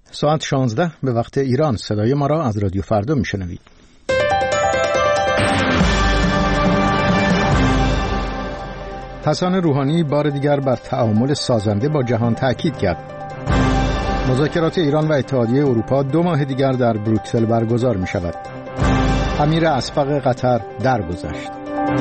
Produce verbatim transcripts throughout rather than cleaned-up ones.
ساعت شانزده به وقت ایران. صدای ما را از رادیو فردا میشنوید. حسن روحانی بار دیگر بر تعامل سازنده با جهان تأکید کرد. مذاکرات ایران و اتحادیه اروپا دو ماه دیگر در بروکسل برگزار می شود. امیر اسبق قطر درگذشت.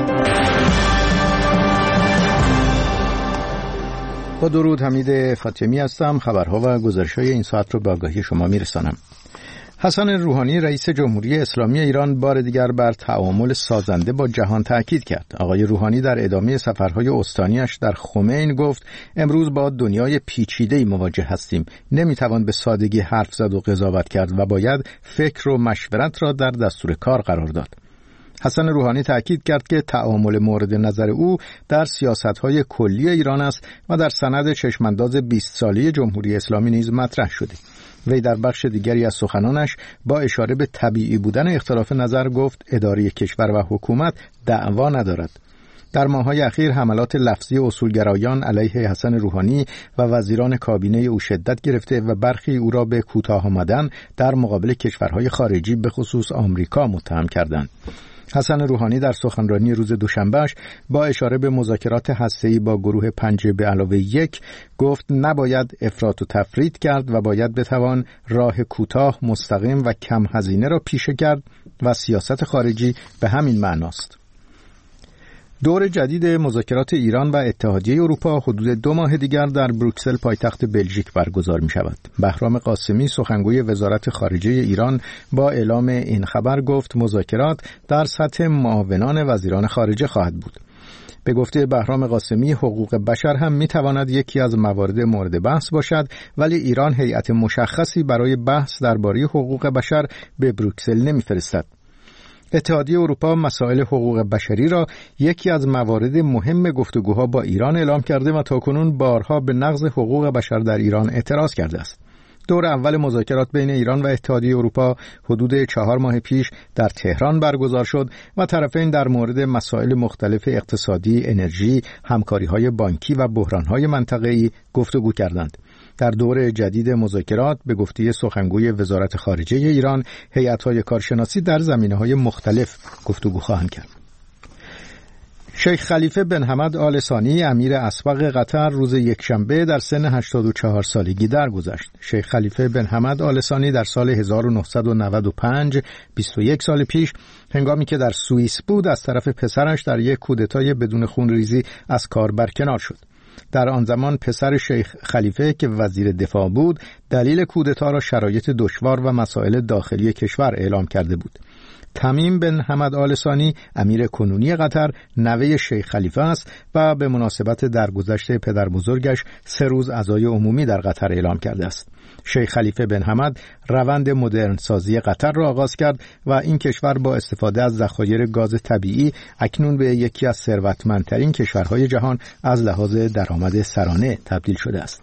با درود، حمید فاطمی هستم. خبرها و گزارش‌های این ساعت رو به آگاهی شما میرسانم. حسن روحانی رئیس جمهوری اسلامی ایران بار دیگر بر تعامل سازنده با جهان تأکید کرد. آقای روحانی در ادامه سفرهای استانیش در خمین گفت امروز با دنیای پیچیده‌ای مواجه هستیم. نمیتوان به سادگی حرف زد و قضاوت کرد و باید فکر و مشورت را در دستور کار قرار داد. حسن روحانی تأکید کرد که تعامل مورد نظر او در سیاست‌های کلی ایران است و در سند چشمانداز بیست ساله جمهوری اسلامی نیز مطرح شده. وی در بخش دیگری از سخنانش با اشاره به طبیعی بودن اختلاف نظر گفت اداره کشور و حکومت دعوا ندارد. در ماه‌های اخیر حملات لفظی اصولگرایان علیه حسن روحانی و وزیران کابینه او شدت گرفته و برخی او را به کوتاه آمدن در مقابل کشورهای خارجی به خصوص آمریکا متهم کردند. حسن روحانی در سخنرانی روز دوشنبهش با اشاره به مذاکرات هسته‌ای با گروه پنج به علاوه یک گفت نباید افراط و تفرید کرد و باید بتوان راه کوتاه، مستقیم و کم هزینه را پیشه کرد و سیاست خارجی به همین معناست. دور جدید مذاکرات ایران و اتحادیه اروپا حدود دو ماه دیگر در بروکسل پایتخت بلژیک برگزار می شود. بهرام قاسمی سخنگوی وزارت خارجه ایران با اعلام این خبر گفت مذاکرات در سطح معاونان وزیران خارجه خواهد بود. به گفته بهرام قاسمی حقوق بشر هم می تواند یکی از موارد مورد بحث باشد، ولی ایران هیئت مشخصی برای بحث درباره حقوق بشر به بروکسل نمی فرستد. اتحادیه اروپا مسائل حقوق بشری را یکی از موارد مهم گفتگوها با ایران اعلام کرده و تاکنون بارها به نقض حقوق بشر در ایران اعتراض کرده است. دور اول مذاکرات بین ایران و اتحادیه اروپا حدود چهار ماه پیش در تهران برگزار شد و طرفین در مورد مسائل مختلف اقتصادی، انرژی، همکاری‌های بانکی و بحران‌های منطقه‌ای گفتگو کردند. در دور جدید مذاکرات به گفته سخنگوی وزارت خارجه ایران هیئت‌های کارشناسی در زمینه‌های مختلف گفتگو خواهند کرد. شیخ خلیفه بن حمد آل ثانی امیر اسبق قطر روز یکشنبه در سن هشتاد و چهار سالگی درگذشت. شیخ خلیفه بن حمد آل ثانی در سال هزار و نهصد و نود و پنج، بیست و یک سال پیش، هنگامی که در سوئیس بود از طرف پسرش در یک کودتای بدون خونریزی از کار برکنار شد. در آن زمان پسر شیخ خلیفه که وزیر دفاع بود دلیل کودتا را شرایط دشوار و مسائل داخلی کشور اعلام کرده بود. تمیم بن حمد آل ثانی امیر کنونی قطر نوه شیخ خلیفه است و به مناسبت درگذشت پدر بزرگش سه روز عزای عمومی در قطر اعلام کرده است. شیخ خلیفه بن حمد روند مدرن سازی قطر را آغاز کرد و این کشور با استفاده از ذخایر گاز طبیعی اکنون به یکی از ثروتمندترین کشورهای جهان از لحاظ درآمد سرانه تبدیل شده است.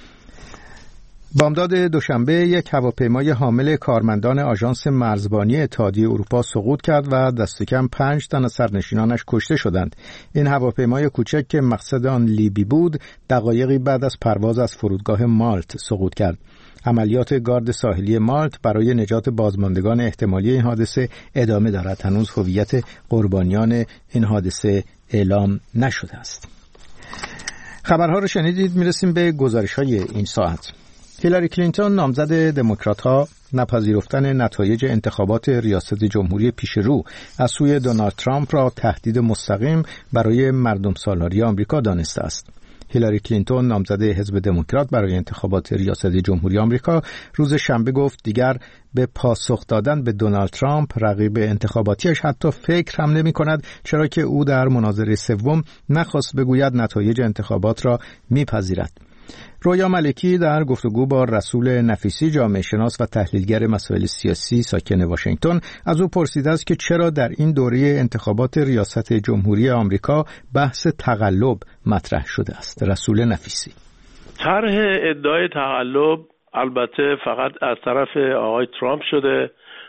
بامداد دوشنبه یک هواپیمای حامل کارمندان آژانس مرزبانی اتحادیه اروپا سقوط کرد و دست کم پنج تن از سرنشینانش کشته شدند. این هواپیمای کوچک که مقصد آن لیبی بود دقایقی بعد از پرواز از فرودگاه مالت سقوط کرد. عملیات گارد ساحلی مالت برای نجات بازماندگان احتمالی این حادثه ادامه دارد. هنوز هویت قربانیان این حادثه اعلام نشده است. خبرها رو شنیدید. میرسیم به گزارش‌های این ساعت. هیلاری کلینتون نامزد دموکرات‌ها نپذیرفتن نتایج انتخابات ریاست جمهوری پیش رو از سوی دونالد ترامپ را تهدید مستقیم برای مردم سالاری آمریکا دانسته است. هیلاری کلینتون نامزد حزب دموکرات برای انتخابات ریاست جمهوری آمریکا روز شنبه گفت دیگر به پاسخ دادن به دونالد ترامپ رقیب انتخاباتیش حتی فکر هم نمی کند، چرا که او در مناظره سوم نخواست بگوید نتایج انتخابات را میپذیرد. رویا ملکی در گفتگو با رسول نفیسی جامعه شناس و تحلیلگر مسائل سیاسی ساکن واشنگتن از او پرسیده است که چرا در این دوره انتخابات ریاست جمهوری آمریکا بحث تقلب مطرح شده است. رسول نفیسی: طرح ادعای تقلب البته فقط از طرف آقای ترامپ شده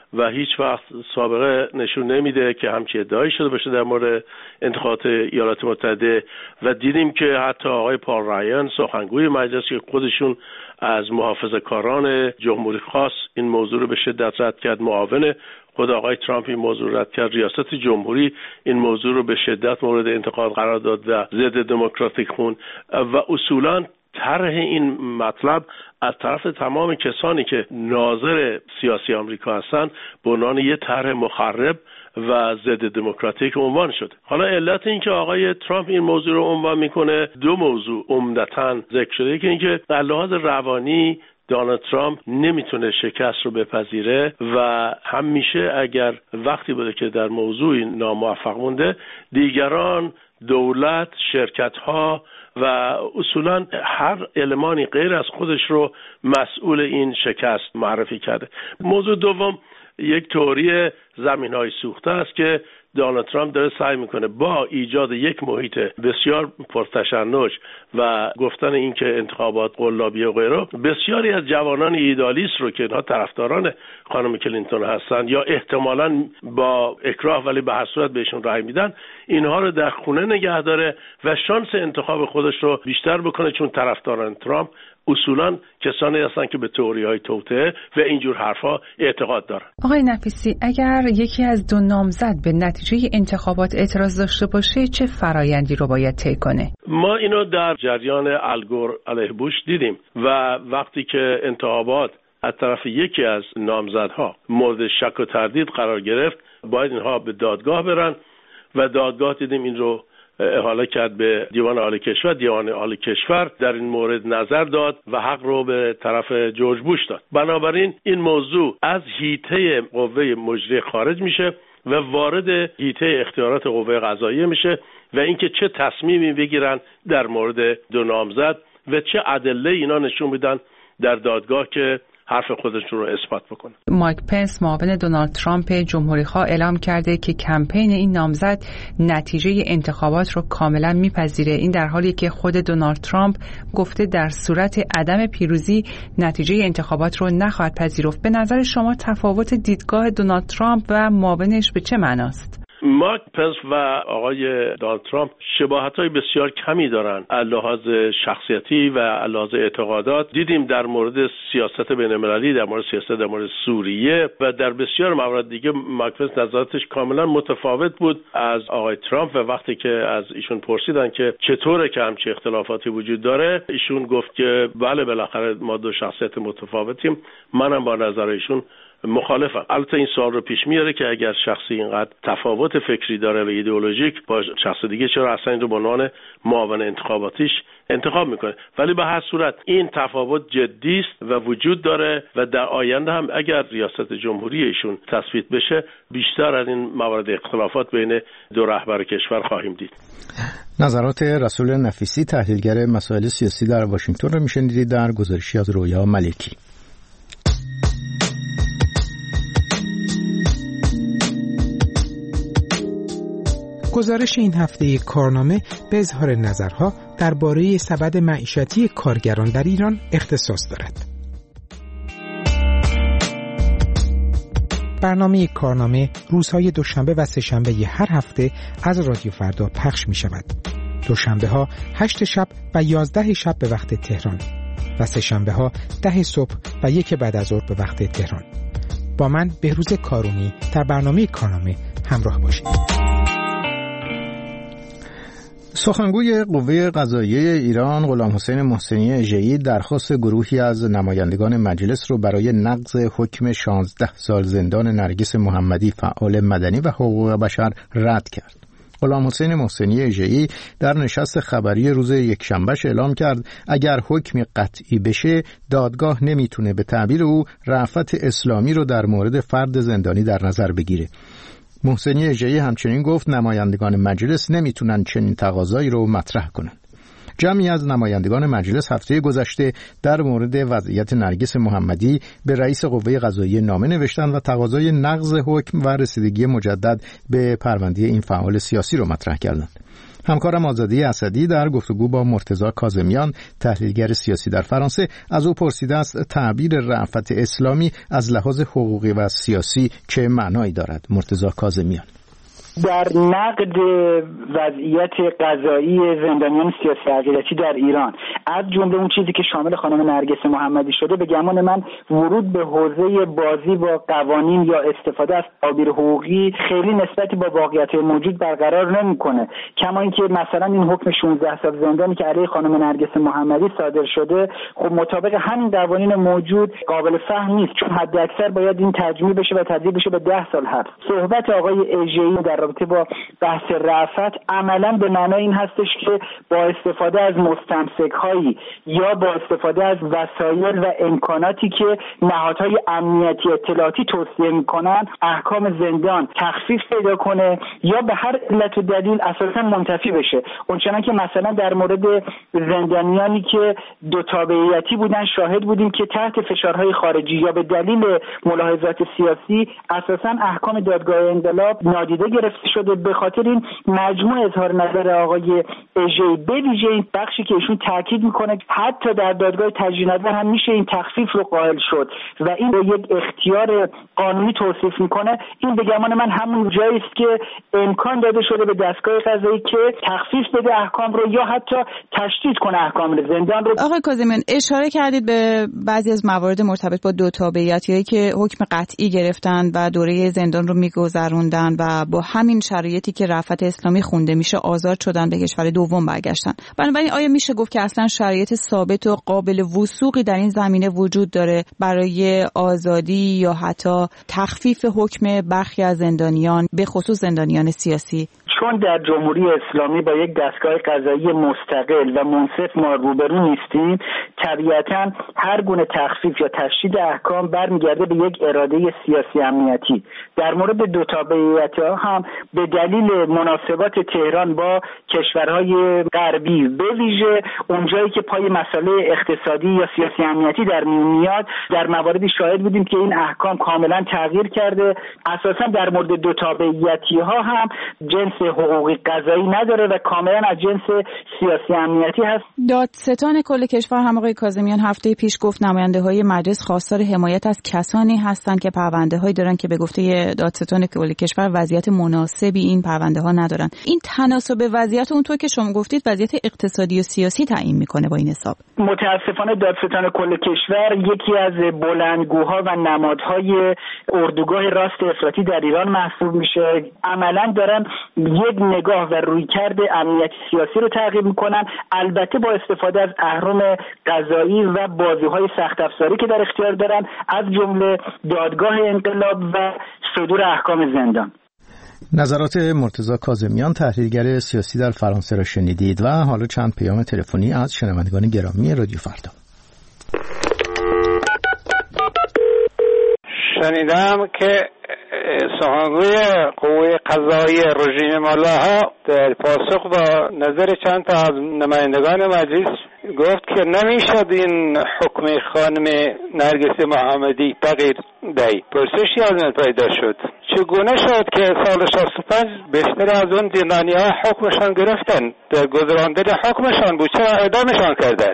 و هیچ وقت سابقه نشون نمیده که همچین ادعایی شده باشه در مورد انتخابات ایالات متحده. و دیدیم که حتی آقای پال رایان سخنگوی مجلس که خودشون از محافظه‌کاران جمهوری خواست این موضوع رو به شدت رد کرد، معاون خود آقای ترامپ این موضوع رد کرد، ریاست جمهوری این موضوع رو به شدت مورد انتقاد قرار داد و ضد دموکراتیک خون و اصولاً طرح این مطلب از طرف تمام کسانی که ناظر سیاسی آمریکا هستند به عنوان یک طرح مخرب و ضد دموکراتیک عنوان شد. حالا علت این که آقای ترامپ این موضوع رو عنوان میکنه دو موضوع عمدتاً ذکر شده که اینکه در لحاظ روانی دونالد ترامپ نمیتونه شکست رو بپذیره و همیشه اگر وقتی بوده که در موضوعی ناموفق مونده دیگران، دولت، شرکت‌ها و اصولاً هر المانی غیر از خودش رو مسئول این شکست معرفی کرده. موضوع دوم یک تئوری زمین‌های سوخته است که دونالد ترامپ داره سعی میکنه با ایجاد یک محیط بسیار پرتشنج و گفتن این که انتخابات قلابی و غیره بسیاری از جوانان ایدالیست رو که اینها طرفداران خانم کلینتون هستن یا احتمالاً با اکراه ولی به هر صورت بهشون رأی میدن، اینها رو در خونه نگه داره و شانس انتخاب خودش رو بیشتر بکنه، چون طرفداران ترامپ اصولاً کسانی هستن که به تئوری‌های توطئه و اینجور حرفا اعتقاد دارن. آقای نفیسی، اگر یکی از دو نامزد به نتیجه انتخابات اعتراض داشته باشه چه فرایندی رو باید طی کنه؟ ما اینو در جریان الگور علیه بوش دیدیم و وقتی که انتخابات از طرف یکی از نامزدها مورد شک و تردید قرار گرفت باید اینها به دادگاه برن و دادگاه دیدیم این رو احاله کرد به دیوان عالی کشور. دیوان عالی کشور در این مورد نظر داد و حق رو به طرف جورج بوش داد. بنابراین این موضوع از حیطه قوه مجریه خارج میشه و وارد حیطه اختیارات قوه قضاییه میشه و اینکه چه تصمیمی بگیرن در مورد دو نامزد و چه ادله اینا نشون میدن در دادگاه که حرف خودشون رو اثبات بکنه. مایک پنس معاون دونالد ترامپ جمهوری‌خواه اعلام کرده که کمپین این نامزد نتیجه انتخابات رو کاملا میپذیره. این در حالی که خود دونالد ترامپ گفته در صورت عدم پیروزی نتیجه انتخابات رو نخواهد پذیرفت. به نظر شما تفاوت دیدگاه دونالد ترامپ و معاونش به چه معناست؟ مایک پنس و آقای دونالد ترامپ شباهت‌های بسیار کمی دارن از لحاظ شخصیتی و از لحاظ اعتقادات. دیدیم در مورد سیاست بین‌المللی، در مورد سیاست در مورد سوریه و در بسیار موارد دیگه مایک پنس نظراتش کاملا متفاوت بود از آقای ترامپ و وقتی که از ایشون پرسیدن که چطوره که همچین اختلافاتی وجود داره، ایشون گفت که بله بالاخره ما دو شخصیت متفاوتیم، منم با نظر ایشون مخالفم. البته این سوال رو پیش میاره که اگر شخصی اینقدر تفاوت فکری داره و ایدئولوژیک با شخص دیگه چرا اصلا این رو به عنوان معاون انتخاباتیش انتخاب میکنه؟ ولی به هر صورت این تفاوت جدی است و وجود داره و در آینده هم اگر ریاست جمهوری ایشون تثبیت بشه بیشتر از این موارد اختلافات بین دو رهبر کشور خواهیم دید. نظرات رسول نفیسی، تحلیلگر مسائل سیاسی در واشنگتن رو میشنیدید در گزارشی از رویا ملکی. گزارش این هفته کارنامه به اظهار نظرها درباره سبد معیشتی کارگران در ایران اختصاص دارد. برنامه کارنامه روزهای دوشنبه و سه‌شنبه هر هفته از رادیو فردا پخش می شود. دوشنبه ها هشت شب و یازده شب به وقت تهران و سه‌شنبه ها ده صبح و یک بعد از ظهر به وقت تهران. با من بهروز کارونی در برنامه کارنامه همراه باشید. سخنگوی قوه قضاییه ایران غلام حسین محسنی اژه‌ای درخواست گروهی از نمایندگان مجلس رو برای نقض حکم شانزده سال زندان نرگس محمدی فعال مدنی و حقوق بشر رد کرد. غلام حسین محسنی اژه‌ای در نشست خبری روز یکشنبهش اعلام کرد اگر حکمی قطعی بشه دادگاه نمیتونه به تعبیر او رأفت اسلامی رو در مورد فرد زندانی در نظر بگیره. محسنی اژه‌ای همچنین گفت نمایندگان مجلس نمیتونن چنین تقاضایی رو مطرح کنند. جمعی از نمایندگان مجلس هفته گذشته در مورد وضعیت نرگس محمدی به رئیس قوه قضاییه نامه نوشتند و تقاضای نقض حکم و رسیدگی مجدد به پرونده این فعال سیاسی رو مطرح کردند. همکارم آزادی اسدی در گفتگو با مرتضی کاظمیان تحلیلگر سیاسی در فرانسه از او پرسیده است تعبیر رأفت اسلامی از لحاظ حقوقی و سیاسی چه معنایی دارد. مرتضی کاظمیان: در نقد وضعیت قضایی زندانیان سیاسی عقیدتی در ایران، از جمله اون چیزی که شامل خانم نرگس محمدی شده، به گمان من ورود به حوزه بازی با قوانین یا استفاده از تعابیر حقوقی خیلی نسبتی با واقعیت موجود برقرار نمیکنه. کما اینکه مثلا این حکم شانزده سال زندانی که علیه خانم نرگس محمدی صادر شده، خب مطابق همین قوانین موجود قابل فهم نیست، چون حد اکثر باید این تجمیع بشه و تبدیل بشه به ده سال حبس. صحبت آقای اژه‌ای در رابطه با بحث رأفت عملا به معنای این هستش که با استفاده از مستمسک‌هایی یا با استفاده از وسایل و امکاناتی که نهادهای امنیتی اطلاعاتی توصیه می‌کنن احکام زندان تخفیف پیدا کنه یا به هر علت و دلیل اساسا منتفی بشه. اونچنان که مثلا در مورد زندانیانی که دو تابعیتی بودن شاهد بودیم که تحت فشارهای خارجی یا به دلیل ملاحظات سیاسی اساسا احکام دادگاه انقلاب نادیده گرفته شده. به خاطر این مجموع اظهار نظر آقای اژه‌ای به ویژه این بخشی که ایشون تاکید میکنه حتی در دادگاه تجدید نظر هم میشه این تخفیف رو قائل شد و این رو یک اختیار قانونی توصیف میکنه، این به گمان من همون جایی است که امکان داده شده به دستگاه قضایی که تخفیف بده احکام رو یا حتی تشدید کنه احکام زندان رو. آقای کاظمیان، اشاره کردید به بعضی از موارد مرتبط با دو تابعیتیایی که حکم قطعی گرفتن و دوره زندان رو میگذروندن و با همین شرایطی که رأفت اسلامی خونده میشه آزاد شدن، به کشور دوم برگشتن. بنابراین آیا میشه گفت که اصلا شرایط ثابت و قابل وثوقی در این زمینه وجود داره برای آزادی یا حتی تخفیف حکم برخی از زندانیان، به خصوص زندانیان سیاسی؟ چون در جمهوری اسلامی با یک دستگاه قضایی مستقل و منصف ما روبرو نیستیم، طبیعتاً هر گونه تخفیف یا تشدید احکام برمیگرده به یک اراده سیاسی امنیتی. در مورد دو تابعیت‌ها هم به دلیل مناسبات تهران با کشورهای غربی، به ویژه اونجایی که پای مسئله اقتصادی یا سیاسی امنیتی در میون میاد، در مواردی شاهد بودیم که این احکام کاملا تغییر کرده. اساساً در مورد دو تابعیتی‌ها هم جنس حقوقی قضایی نداره و کاملا از جنس سیاسی امنیتی هست. دادستان کل کشور هم آقای کاظمیان هفته پیش گفت نماینده‌های مجلس خواستار حمایت از کسانی هستند که پرونده‌هایی دارن که به گفته دادستان کل کشور وضعیت مناسبی این پرونده‌ها ندارن. این تناسب وضعیت اونطور که شما گفتید وضعیت اقتصادی و سیاسی تعیین میکنه با این حساب. متاسفانه دادستان کل کشور یکی از بلندگوها و نمادهای اردوگاه راست افراطی در ایران محسوب میشه. عملاً دارن یک نگاه و رویکرد امنیتی سیاسی رو تعقیب میکنن، البته با استفاده از اهرم قضایی و بازوهای سخت افزاری که در اختیار دارن، از جمله دادگاه انقلاب و صدور احکام زندان. نظرات مرتضی کاظمیان تحلیلگر سیاسی در فرانسه را شنیدید و حالا چند پیام تلفنی از شنوندگان گرامی رادیو فردا. شنیدم که سخنگوی قوه قضایی رژیم ملاها در پاسخ با نظر چند تا از نمایندگان مجلس گفت که نمیشد این حکم خانم نرگس محمدی تغییر دهید. پرسشی از من پیدا شد چگونه شد که سال شصت و پنج بیشتر از اون زندانی‌ها حکمشان گرفتن، در گذراندن حکمشان بود، چرا اعدامشان کردن؟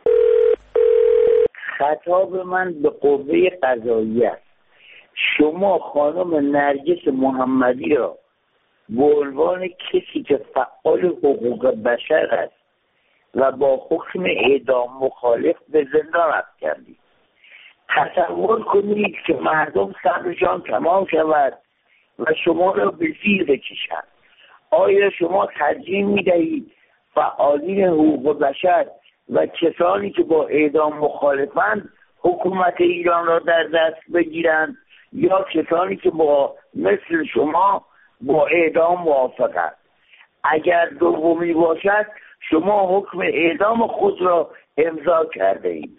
خطاب من به قوه قضاییه است. شما خانم نرگس محمدی را به عنوان کسی که فعال حقوق بشر است و با حکم اعدام مخالف به زندان رفت کردید. تصور کنید که مردم صبرشان تمام شود و شما را به زیر بکشند. آیا شما ترجیح می‌دهید فعالین حقوق بشر و کسانی که با اعدام مخالفند حکومت ایران را در دست بگیرند یا کسانی که با مثل شما با اعدام موافقند؟ اگر دومی باشد شما حکم اعدام خود را امضا کرده اید.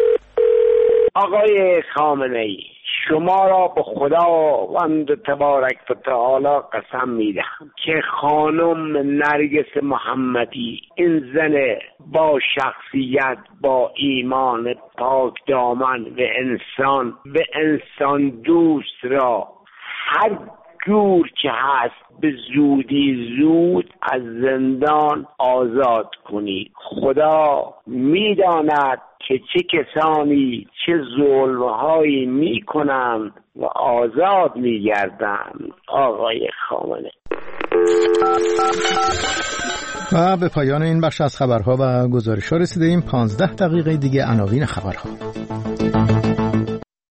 آقای خامنه‌ای، شما را به خداوند تبارک و تعالی قسم میدهم که خانم نرگس محمدی، این زن با شخصیت، با ایمان پاک دامن و انسان و انسان دوست را هر دستور که هست به زودی زود از زندان آزاد کنید. خدا میداند که چه کسانی چه ظلمهایی میکنند و آزاد میگردند. آقای خامنه. و به پایان این بخش از خبرها و گزارش‌ها رسیدیم. پانزده دقیقه دیگه عناوین خبرها.